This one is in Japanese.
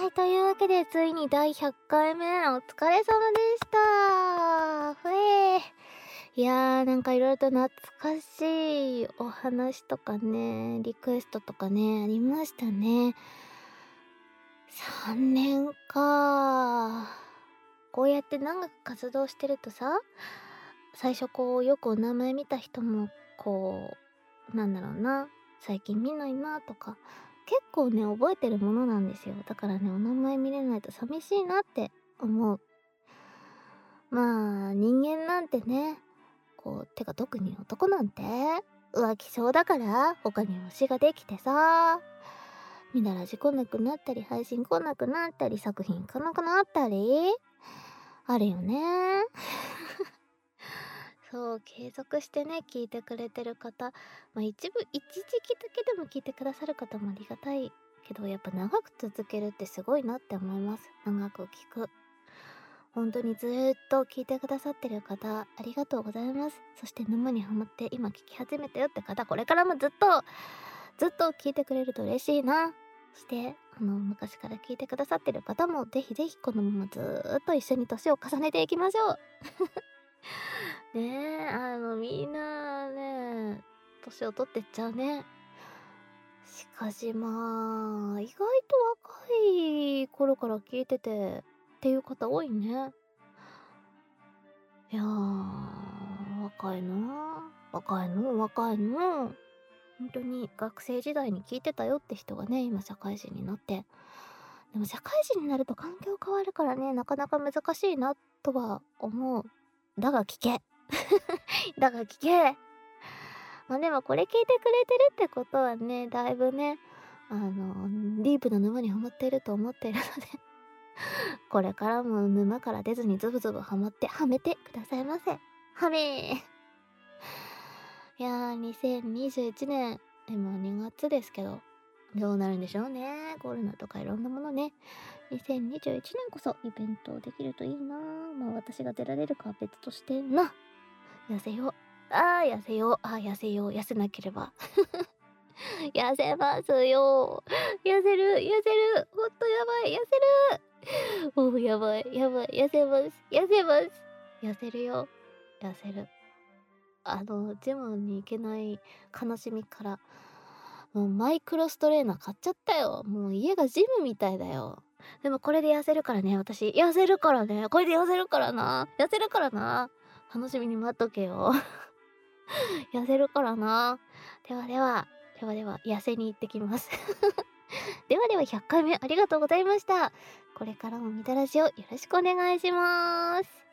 い、というわけでついに第100回目お疲れ様でした。いやー、なんかいろいろと懐かしいお話とかね、リクエストとかね、ありましたね。3年か。こうやって長く活動してるとさ、最初よくお名前見た人も、なんだろうな、最近見ないなとか、結構ね、覚えてるものなんですよ。だからね、お名前見れないと寂しいなって思う。まあ、人間なんてね、てか特に男なんて、浮気性だから、他に推しができてさ、見たら来なくなったり、配信来なくなったり、作品来なくなったり、あるよね。そう、継続してね、聞いてくれてる方、一時期だけでも聞いてくださる方もありがたいけど、やっぱ長く続けるってすごいなって思います。長く聞く。本当にずーっと聞いてくださってる方、ありがとうございます。そして沼にハマって今聞き始めたよって方、これからもずっと聞いてくれると嬉しいな。そして、昔から聞いてくださってる方も、ぜひぜひこのままずーっと一緒に年を重ねていきましょう。ねえ、みんなね、年を取ってっちゃうね。しかしまあ、意外と若い頃から聞いててっていう方多いね。いやー、若いな。若いの、若いの。本当に学生時代に聞いてたよって人がね、今社会人になって。でも社会人になると環境変わるからね、なかなか難しいなとは思う。だが聞け。だが聞け。でもこれ聞いてくれてるってことはね、だいぶね、ディープな沼にはまっていると思っているのでこれからも沼から出ずにズブズブはめてくださいませ。はめー。いやー、2021年、今2月ですけど、どうなるんでしょうね。コロナとかいろんなものね。2021年こそイベントできるといいなー。私が出られるかは別としてな。痩せよう。痩せよう。痩せよう。痩せなければ。痩せますよ。痩せる。ほんとやばい。痩せる。もうやばい。痩せます。痩せるよ。痩せる。ジムに行けない悲しみから、もうマイクロストレーナー買っちゃったよ。もう家がジムみたいだよ。でもこれで痩せるからね、私。痩せるからね。これで痩せるからな。楽しみに待っとけよ。痩せるからな。ではでは、痩せに行ってきます。では100回目ありがとうございました。これからもみたらしをよろしくお願いします。